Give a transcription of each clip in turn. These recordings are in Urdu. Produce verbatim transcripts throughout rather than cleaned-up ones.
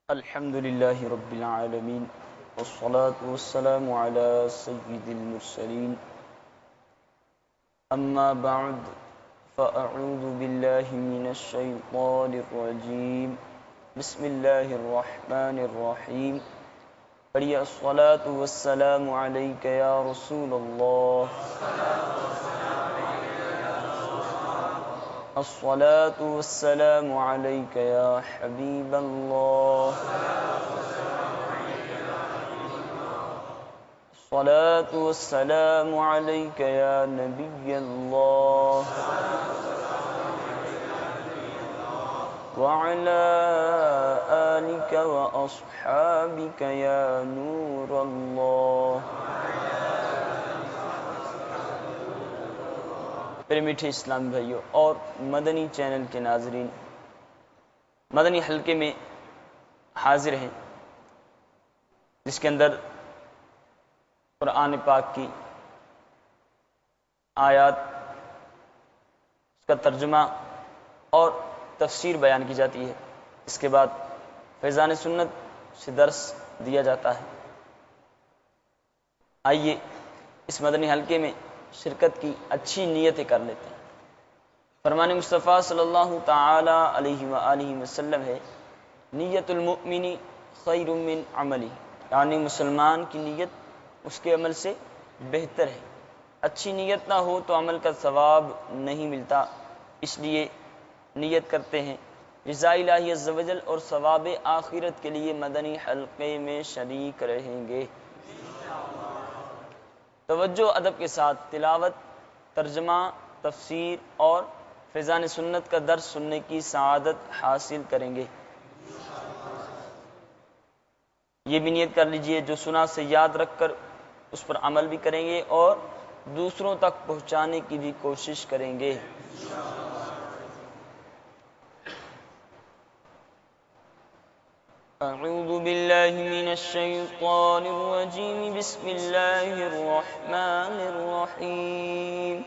الحمد لله رب العالمين والصلاة والسلام على سيد المرسلين أما بعد فأعوذ بالله من الشيطان الرجيم بسم الله الرحمن الرحيم پڑھیے الصلاة والسلام عليك يا رسول الله الصلاة والسلام عليك يا حبيب الله الصلاة والسلام عليك يا نبي الله وعلى آلك وأصحابك يا نور الله. میرے میٹھے اسلامی بھائیوں اور مدنی چینل کے ناظرین، مدنی حلقے میں حاضر ہیں جس کے اندر قرآن پاک کی آیات، اس کا ترجمہ اور تفسیر بیان کی جاتی ہے. اس کے بعد فیضان سنت سے درس دیا جاتا ہے. آئیے اس مدنی حلقے میں شرکت کی اچھی نیتیں کر لیتے ہیں. فرمان مصطفیٰ صلی اللہ تعالی علیہ وآلہ وسلم ہے، نیت المؤمن خیر من عملی، یعنی مسلمان کی نیت اس کے عمل سے بہتر ہے. اچھی نیت نہ ہو تو عمل کا ثواب نہیں ملتا، اس لیے نیت کرتے ہیں رضا الہی عز و جل اور ثواب آخرت کے لیے مدنی حلقے میں شریک رہیں گے. توجہ ادب کے ساتھ تلاوت، ترجمہ، تفسیر اور فیضان سنت کا درس سننے کی سعادت حاصل کریں گے. یہ بھی نیت کر لیجئے جو سنا سے یاد رکھ کر اس پر عمل بھی کریں گے اور دوسروں تک پہنچانے کی بھی کوشش کریں گے. اعوذ باللہ من الشیطان الرجیم بسم اللہ الرحمن الرحیم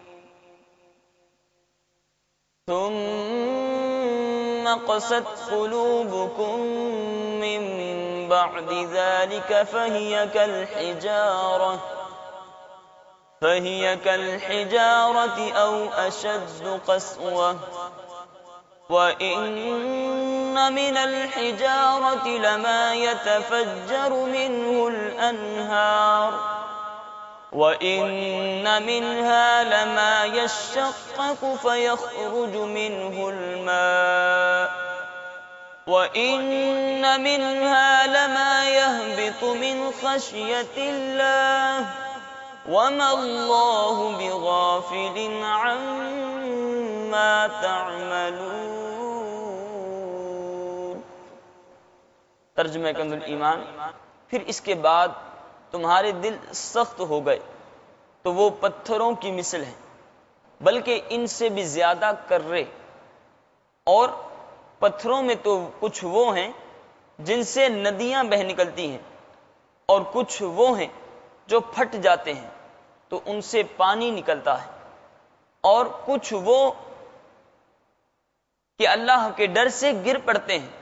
ثم قست قلوبكم من بعد ذلك فهي كالحجارة فهي كالحجارة أو أشد قسوة وَإِنَّ مِنَ الْحِجَارَةِ لَمَا يَتَفَجَّرُ مِنْهُ الْأَنْهَارُ وَإِنَّ مِنْهَا لَمَا يَشَّقَّقُ فَيَخْرُجُ مِنْهُ الْمَاءُ وَإِنَّ مِنْهَا لَمَا يَهْبِطُ مِنْ خَشْيَةِ اللَّهِ وَمَا اللَّهُ بِغَافِلٍ عَمَّا تَعْمَلُونَ. ترجمہ کنز الایمان. پھر اس کے بعد تمہارے دل سخت ہو گئے تو وہ پتھروں کی مثل ہیں، بلکہ ان سے بھی زیادہ کرے، اور پتھروں میں تو کچھ وہ ہیں جن سے ندیاں بہہ نکلتی ہیں، اور کچھ وہ ہیں جو پھٹ جاتے ہیں تو ان سے پانی نکلتا ہے، اور کچھ وہ کہ اللہ کے ڈر سے گر پڑتے ہیں،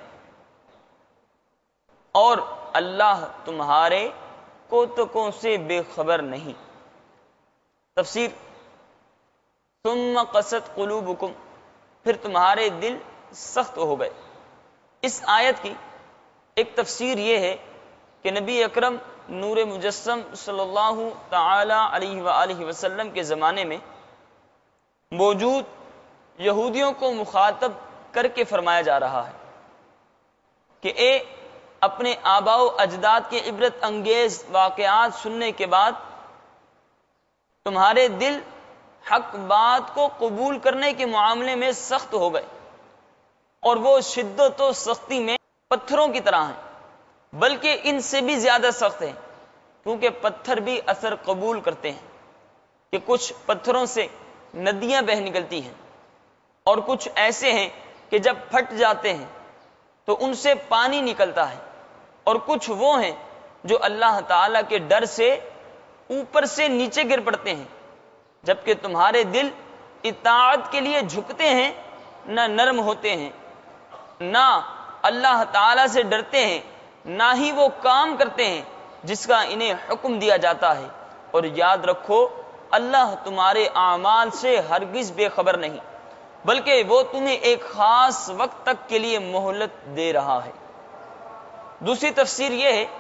اور اللہ تمہارے کوتکوں سے بے خبر نہیں. تفسیر ثم قست قلوبکم، پھر تمہارے دل سخت ہو گئے. اس آیت کی ایک تفسیر یہ ہے کہ نبی اکرم نور مجسم صلی اللہ تعالی علیہ وآلہ وسلم کے زمانے میں موجود یہودیوں کو مخاطب کر کے فرمایا جا رہا ہے کہ اے اپنے آباء و اجداد کے عبرت انگیز واقعات سننے کے بعد تمہارے دل حق بات کو قبول کرنے کے معاملے میں سخت ہو گئے، اور وہ شدت و سختی میں پتھروں کی طرح ہیں، بلکہ ان سے بھی زیادہ سخت ہیں، کیونکہ پتھر بھی اثر قبول کرتے ہیں کہ کچھ پتھروں سے ندیاں بہہ نکلتی ہیں، اور کچھ ایسے ہیں کہ جب پھٹ جاتے ہیں تو ان سے پانی نکلتا ہے، اور کچھ وہ ہیں جو اللہ تعالی کے ڈر سے اوپر سے نیچے گر پڑتے ہیں، جبکہ تمہارے دل اطاعت کے لیے جھکتے ہیں، نہ نرم ہوتے ہیں، نہ اللہ تعالی سے ڈرتے ہیں، نہ ہی وہ کام کرتے ہیں جس کا انہیں حکم دیا جاتا ہے، اور یاد رکھو اللہ تمہارے اعمال سے ہرگز بے خبر نہیں، بلکہ وہ تمہیں ایک خاص وقت تک کے لیے مہلت دے رہا ہے۔ دوسری تفسیر یہ ہے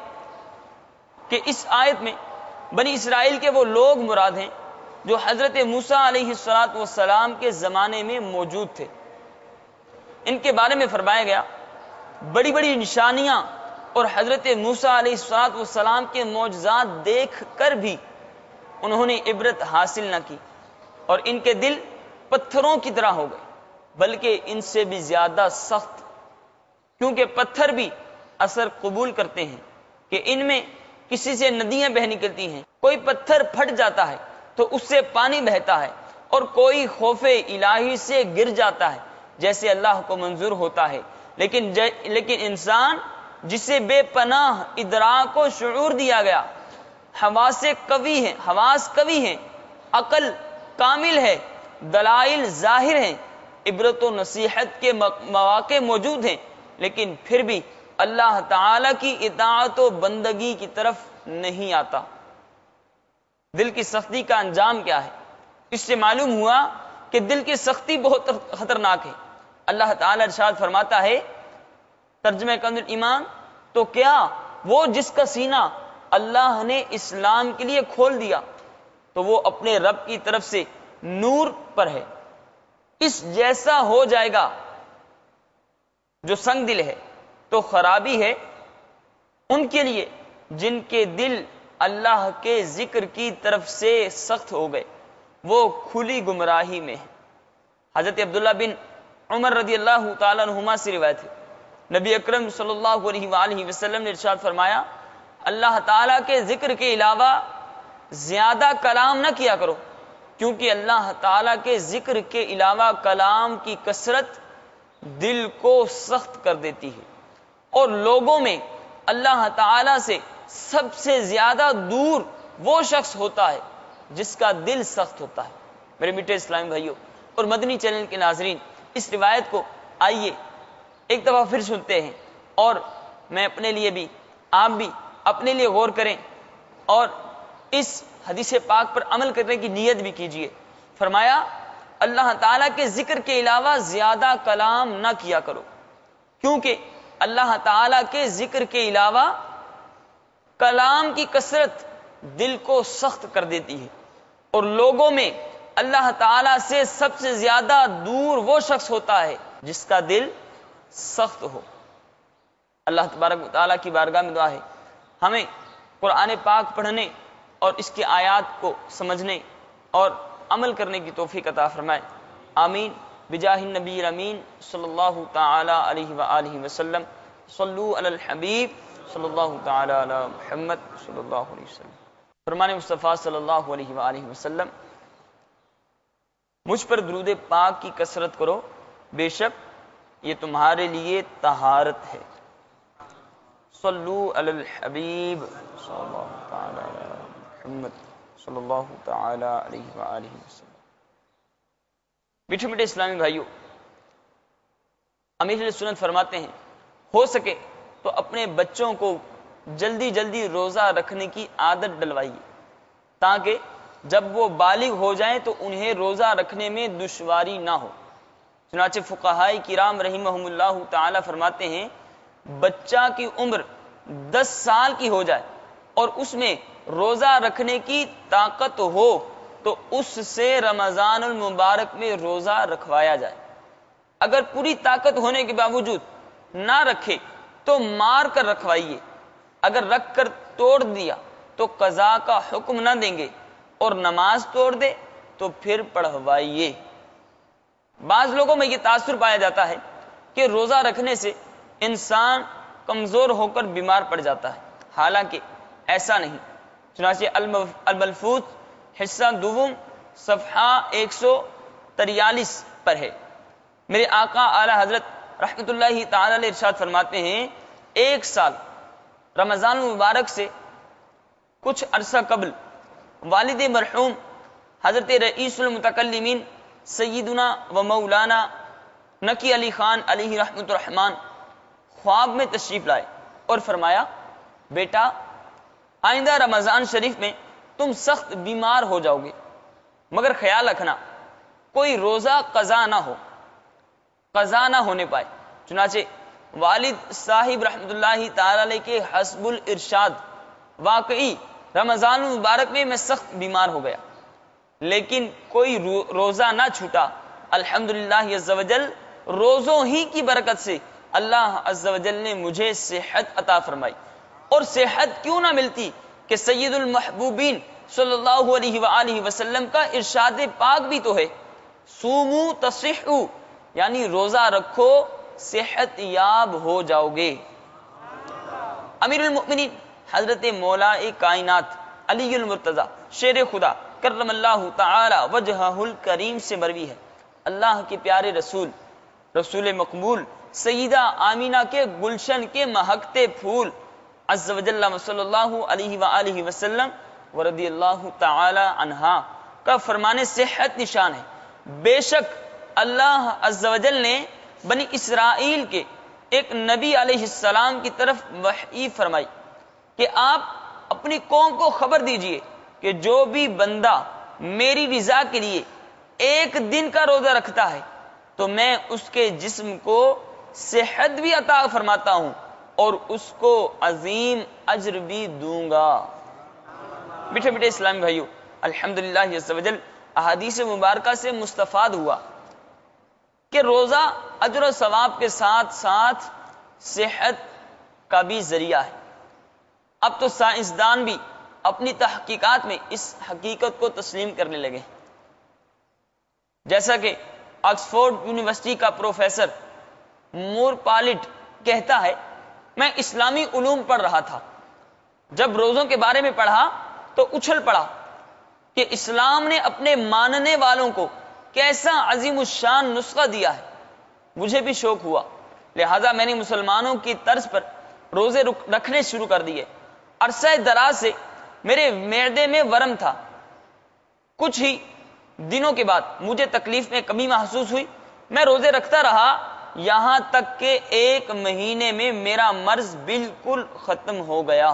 کہ اس آیت میں بنی اسرائیل کے وہ لوگ مراد ہیں جو حضرت موسیٰ علیہ الصلاۃ والسلام کے زمانے میں موجود تھے۔ ان کے بارے میں فرمایا گیا بڑی بڑی نشانیاں اور حضرت موسیٰ علیہ الصلاۃ والسلام کے معجزات دیکھ کر بھی انہوں نے عبرت حاصل نہ کی، اور ان کے دل پتھروں کی طرح ہو گئے، بلکہ ان سے بھی زیادہ سخت، کیونکہ پتھر بھی اثر قبول کرتے ہیں کہ ان میں کسی سے ندیاں بہ نکلتی ہیں، کوئی پتھر پھٹ جاتا ہے تو اس سے پانی بہتا ہے، اور کوئی خوف الہی سے گر جاتا ہے جیسے اللہ کو منظور ہوتا ہے، لیکن لیکن انسان جسے بے پناہ ادراک و شعور دیا گیا، حواس قوی ہیں حواس قوی ہیں عقل کامل ہے، دلائل ظاہر ہیں، عبرت و نصیحت کے مواقع موجود ہیں، لیکن پھر بھی اللہ تعالی کی اطاعت و بندگی کی طرف نہیں آتا۔ دل کی سختی کا انجام کیا ہے؟ اس سے معلوم ہوا کہ دل کی سختی بہت خطرناک ہے۔ اللہ تعالی ارشاد فرماتا ہے، ترجمہ کنز ایمان، تو کیا وہ جس کا سینہ اللہ نے اسلام کے لیے کھول دیا تو وہ اپنے رب کی طرف سے نور پر ہے، اس جیسا ہو جائے گا جو سنگ دل ہے، تو خرابی ہے ان کے لیے جن کے دل اللہ کے ذکر کی طرف سے سخت ہو گئے، وہ کھلی گمراہی میں ہے۔ حضرت عبداللہ بن عمر رضی اللہ تعالیٰ عنہما سے روایت ہے، نبی اکرم صلی اللہ علیہ وآلہ وسلم نے ارشاد فرمایا، اللہ تعالیٰ کے ذکر کے علاوہ زیادہ کلام نہ کیا کرو، کیونکہ اللہ تعالیٰ کے ذکر کے علاوہ کلام کی کثرت دل کو سخت کر دیتی ہے، اور لوگوں میں اللہ تعالیٰ سے سب سے زیادہ دور وہ شخص ہوتا ہے جس کا دل سخت ہوتا ہے۔ میرے میٹھے اسلامی بھائیوں اور مدنی چینل کے ناظرین، اس روایت کو آئیے ایک دفعہ پھر سنتے ہیں، اور میں اپنے لیے بھی آپ بھی اپنے لیے غور کریں اور اس حدیث پاک پر عمل کرنے کی نیت بھی کیجیے۔ فرمایا اللہ تعالیٰ کے ذکر کے علاوہ زیادہ کلام نہ کیا کرو، کیونکہ اللہ تعالیٰ کے ذکر کے علاوہ کلام کی کثرت دل کو سخت کر دیتی ہے، اور لوگوں میں اللہ تعالیٰ سے سب سے زیادہ دور وہ شخص ہوتا ہے جس کا دل سخت ہو۔ اللہ تبارک و تعالیٰ کی بارگاہ میں دعا ہے ہمیں قرآن پاک پڑھنے اور اس کی آیات کو سمجھنے اور عمل کرنے کی توفیق عطا فرمائے، آمین بجاہ النبی الامین صلی اللہ تعالی علیہ وآلہ وسلم۔ صلو علی الحبیب صلی اللہ تعالی علی محمد صلی اللہ علیہ وسلم۔ فرمان مصطفیٰ صلی اللہ علیہ وآلہ وسلم، مجھ پر درود پاک کی کثرت کرو، بے شک یہ تمہارے لیے طہارت ہے۔ صلو علی الحبیب صلی اللہ تعالی علی محمد صلی اللہ تعالی علیہ وآلہ وسلم۔ میٹھے میٹھے اسلامی بھائیوں، امیر علیہ سنت فرماتے ہیں، ہو سکے تو اپنے بچوں کو جلدی جلدی روزہ رکھنے کی عادت ڈلوائیے، تاکہ جب وہ بالغ ہو جائیں تو انہیں روزہ رکھنے میں دشواری نہ ہو۔ چنانچہ فقہاء کرام رحمہم اللہ تعالی فرماتے ہیں، بچہ کی عمر دس سال کی ہو جائے اور اس میں روزہ رکھنے کی طاقت ہو تو اس سے رمضان المبارک میں روزہ رکھوایا جائے۔ اگر پوری طاقت ہونے کے باوجود نہ رکھے تو مار کر رکھوائیے، اگر رکھ کر توڑ دیا تو قضا کا حکم نہ دیں گے، اور نماز توڑ دے تو پھر پڑھوائیے۔ بعض لوگوں میں یہ تاثر پایا جاتا ہے کہ روزہ رکھنے سے انسان کمزور ہو کر بیمار پڑ جاتا ہے، حالانکہ ایسا نہیں۔ چنانچہ الملفوظ حصہ دوم صفحہ ایک سو تریالیس پر ہے، میرے آقا اعلی حضرت رحمت اللہ تعالی علیہ ارشاد فرماتے ہیں، ایک سال رمضان المبارک سے کچھ عرصہ قبل والد مرحوم حضرت رئیس المتکلمین سیدنا و مولانا نقی علی خان علیہ رحمت الرحمان خواب میں تشریف لائے اور فرمایا بیٹا آئندہ رمضان شریف میں تم سخت بیمار ہو جاؤ گے، مگر خیال رکھنا کوئی روزہ قضا نہ ہو قضا نہ ہونے پائے۔ چنانچہ والد صاحب رحمۃ اللہ تعالی علیہ کے حسب الارشاد واقعی رمضان المبارک میں میں سخت بیمار ہو گیا، لیکن کوئی روزہ نہ چھوٹا۔ الحمدللہ عز و جل روزوں ہی کی برکت سے اللہ عز و جل نے مجھے صحت عطا فرمائی، اور صحت کیوں نہ ملتی کہ سید المحبوبین صلی اللہ علیہ وآلہ وسلم کا ارشاد پاک بھی تو ہے سومو تصحو، یعنی روزہ رکھو صحت یاب ہو جاؤ گے۔ امیر المؤمنین حضرت مولا کائنات علی المرتضی شیر خدا کرم اللہ تعالی وجہہ الکریم سے مروی ہے، اللہ کے پیارے رسول رسول مقبول سیدہ آمینہ کے گلشن کے مہکتے پھول عز و جل صلی اللہ علیہ وآلہ وسلم ورضی اللہ تعالی عنہا کا فرمان صحت نشان ہے۔ بے شک اللہ عز و جل نے بنی اسرائیل کے ایک نبی علیہ السلام کی طرف وحی فرمائی کہ آپ اپنی قوم کو خبر دیجئے کہ جو بھی بندہ میری رضا کے لیے ایک دن کا روزہ رکھتا ہے تو میں اس کے جسم کو صحت بھی عطا فرماتا ہوں اور اس کو عظیم اجر بھی دوں گا۔ بیٹھے بیٹھے اسلامی بھائیو، الحمدللہ عز و جل احادیث مبارکہ سے مستفاد ہوا کہ روزہ اجر و ثواب کے ساتھ ساتھ صحت کا بھی ذریعہ ہے۔ اب تو سائنسدان بھی اپنی تحقیقات میں اس حقیقت کو تسلیم کرنے لگے، جیسا کہ آکسفورڈ یونیورسٹی کا پروفیسر مور پالٹ کہتا ہے میں اسلامی علوم پڑھ رہا تھا، جب روزوں کے بارے میں پڑھا تو اچھل پڑا کہ اسلام نے اپنے ماننے والوں کو کیسا عظیم الشان نسخہ دیا ہے۔ مجھے بھی شوق ہوا، لہذا میں نے مسلمانوں کی طرز پر روزے رکھنے شروع کر دیے۔ عرصہ دراز سے میرے معدے میں ورم تھا، کچھ ہی دنوں کے بعد مجھے تکلیف میں کمی محسوس ہوئی، میں روزے رکھتا رہا یہاں تک کہ ایک مہینے میں میرا مرض بالکل ختم ہو گیا۔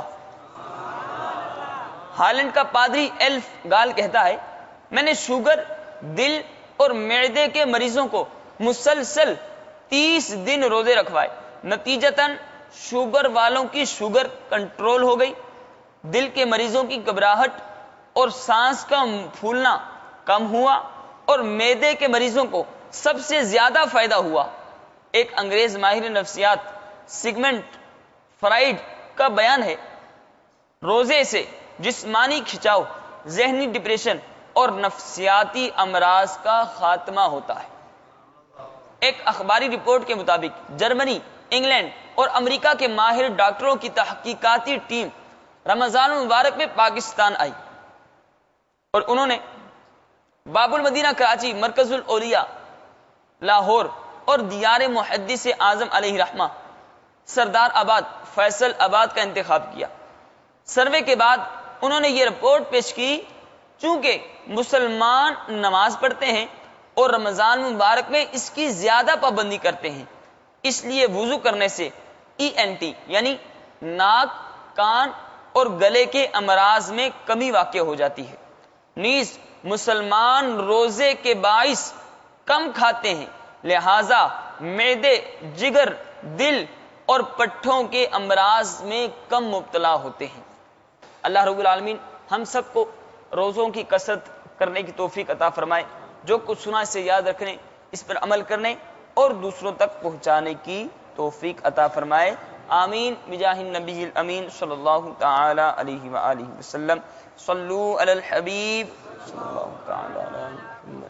ہالینڈ کا پادری ایلف گال کہتا ہے میں نے شوگر، دل اور معدے کے مریضوں کو مسلسل تیس دن روزے رکھوائے، نتیجتاً شوگر والوں کی شوگر کنٹرول ہو گئی، دل کے مریضوں کی گھبراہٹ اور سانس کا پھولنا کم ہوا، اور معدے کے مریضوں کو سب سے زیادہ فائدہ ہوا۔ ایک انگریز ماہر نفسیات سیگمنٹ فرائڈ کا بیان ہے روزے سے جسمانی کھچاؤ، ذہنی ڈپریشن اور نفسیاتی امراض کا خاتمہ ہوتا ہے۔ ایک اخباری رپورٹ کے مطابق جرمنی، انگلینڈ اور امریکہ کے ماہر ڈاکٹروں کی تحقیقاتی ٹیم رمضان المبارک میں پاکستان آئی اور انہوں نے باب المدینہ کراچی، مرکز الاولیاء لاہور اور دیار محدث اعظم علیہ رحمہ سردار آباد فیصل آباد کا انتخاب کیا۔ سروے کے بعد انہوں نے یہ رپورٹ پیش کی چونکہ مسلمان نماز پڑھتے ہیں اور رمضان مبارک میں اس کی زیادہ پابندی کرتے ہیں، اس لیے وضو کرنے سے ای این ٹی یعنی ناک، کان اور گلے کے امراض میں کمی واقع ہو جاتی ہے۔ نیز مسلمان روزے کے باعث کم کھاتے ہیں، لہذا معدے، جگر، دل اور پٹھوں کے امراض میں کم مبتلا ہوتے ہیں۔ اللہ رب العالمین ہم سب کو روزوں کی کثرت کرنے کی توفیق عطا فرمائے، جو کچھ سنا اسے یاد رکھنے، اس پر عمل کرنے اور دوسروں تک پہنچانے کی توفیق عطا فرمائے، آمین بجاہ النبی الامین صلی اللہ تعالی علیہ وآلہ وسلم۔ صلو علی الحبیب صلی اللہ تعالی علیہ وسلم۔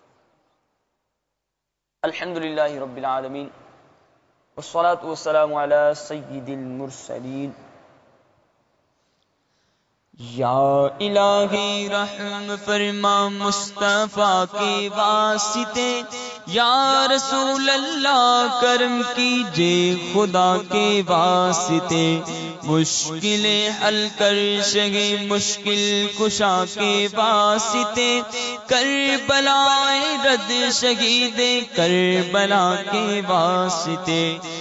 الحمدللہ رب العالمین والصلاة والسلام علی سید المرسلین۔ یا الہی رحم فرما مصطفیٰ کے واسطے، یا رسول اللہ کرم کیجے خدا کے واسطے، مشکلیں حل کر شگے مشکل کشا کے واسطے، کربلائے رد شہید کربلا کے واسطے،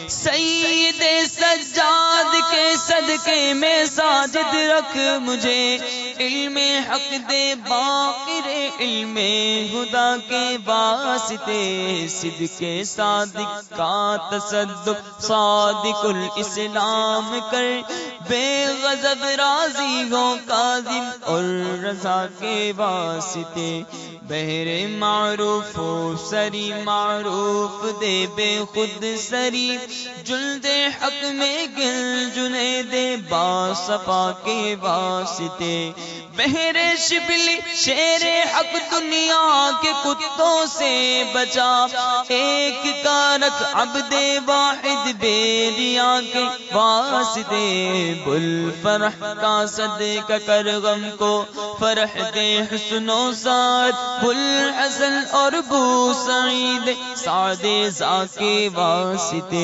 سید سجاد کے صدقے میں ساجد رکھ مجھے، علم حق دے باقر علم خدا کے واسطے، صدق صادق کا تصدق صادق الاسلام کر، بے غضب راضی ہو کاظم اور رضا کے واسطے، بہر معروف ہو سری معروف دے بے خود سری، جلد حق میں گل جنے دے با صفا کے واسطے، بہر شبلی شیر حق دنیا کے کتوں سے بچا، ایک کا رکھ عبد واحد بیریا کے واسطے، بل فرح کا صدقہ کر غم کو فرح دے حسن و سعد، بل حسن اور بو سعید سعد ذا کے واسطے،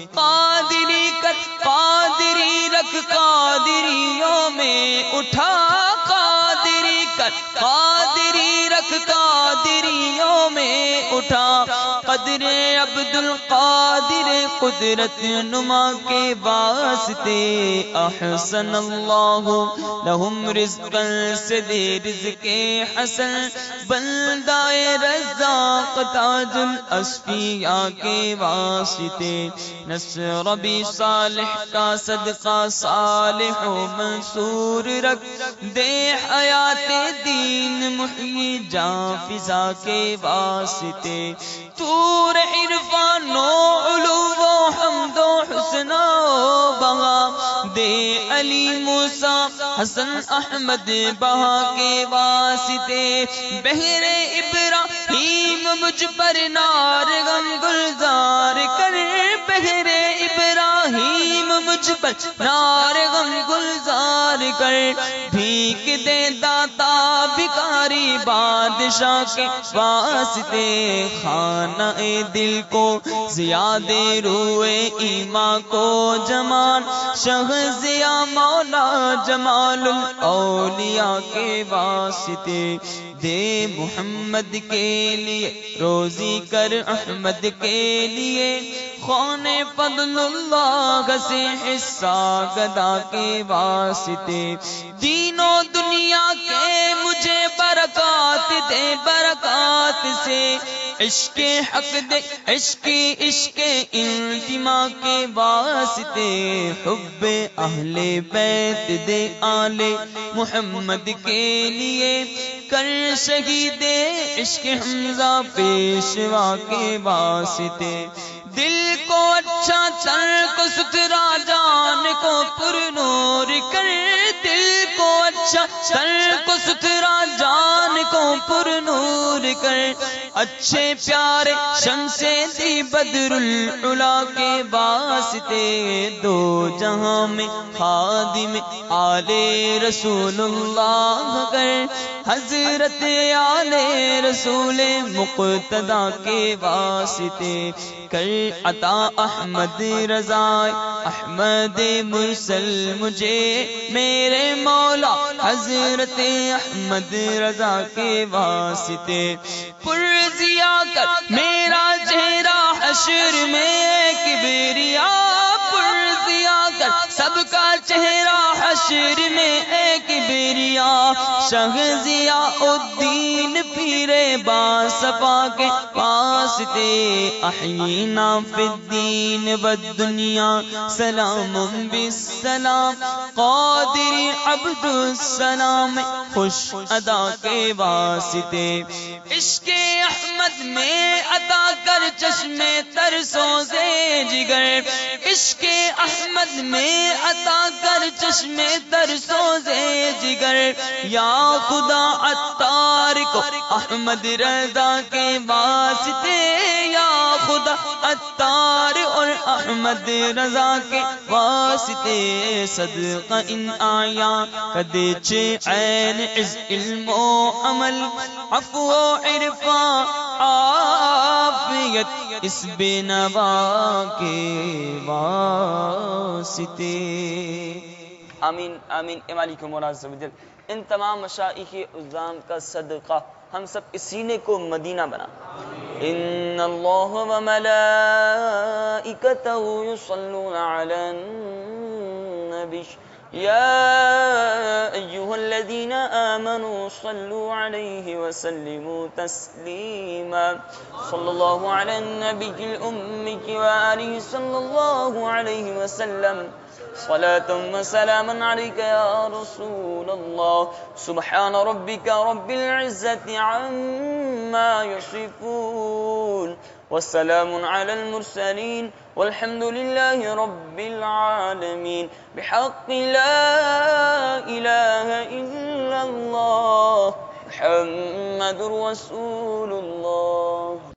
قادری کر قادری رکھ قادریوں میں اٹھا، قادری کر قادری رکھ قادریوں میں اٹھا، قدر عبد القادر قدرت نما کے واسطے، احسن اللہ لہم رزقا سے دے رزق حسن، بندہ رزاق تاج الاسفیاء کے واسطے، نصر بھی صالح کا صدقہ صالح و منصور رکھ، دے حیات دین محیی جاں فضا کے واسطے، تور عرفان و علو و حمد و حسن و بہا، دے علی موسیٰ حسن احمد بہا کے واسطے، بہر ابراہیم مجھ پر نار غم گلزار کر، بہر ابراہیم مجھ پر نار غم گلزار کر، بھیک دے داتا بھکاری بادشاہ کے واسطے، خانہ دل کو زیاد روئے ایمان کو جمال، شہ ضیا مولا جمال الاولیاء کے واسطے، دے محمد کے لیے روزی کر احمد کے لیے، خون فضل اللہ سے حصہ گدا کے واسطے، دین و دنیا کے مجھے برکات دے برکات سے، عشق حق دے عشق عشق انتما کے واسطے، حب اہل بیت دے آل محمد کے لیے، کر شہید عشق حمزہ پیشوا کے واسطے، دل کو اچھا تن کو ستھرا جان کو پر نور کر، دل کو اچھا تن کو ستھرا جان کو پر نور کر، اچھے پیارے شمس دی بدر العلا کے واسطے، دو جہاں میں خادم آل رسول اللہ کر، حضرت آل رسول مقتدی کے واسطے، کر عطا احمد رضا احمد مرسل مجھے، میرے مولا حضرت احمد رضا کے واسطے، پرزیا کر میرا چہرہ حشر میں کبریا، پرزیا کر سب کا چہرہ حشر میں اے کبریا، شہ ضیاء الدین پیرے باصفا کے واسطے، احیینا فی الدین والدنیا سلام بالسلام، قادری عبد السلام خوش ادا کے واسطے، عشق احمد میں عطا کر چشمے ترسوں سے جگر، عشق احمد میں عطا کر چشمے ترسوں سے جگر، یا خدا عطار کو احمد رضا کے واسطے، یا خدا عطار اور احمد رضا کے واسطے صدقہ ان آیا کدچ عین از علم و عمل عفو و عرفاں عافیت اس بے نوا کے واسطے. آمین آمین. اے مالک مولا عز و جل ان تمام مشائخ عظام کا صدقہ ہم سب اس سینے کو مدینہ بنا. ان اللہ و ملائکتہ یصلون علی النبی یا ایہا الذین آمنوا صلوا علیہ وسلموا تسلیما. صلی اللہ علی النبی الأمی وآلہ صلی اللہ علیہ وسلم. صلاة و سلاما علیک یا رسول اللہ. سبحان ربک رب العزة عما یصفون والسلام علی المرسلین والحمد للہ رب العالمین. بحق لا الہ الا اللہ محمد رسول اللہ.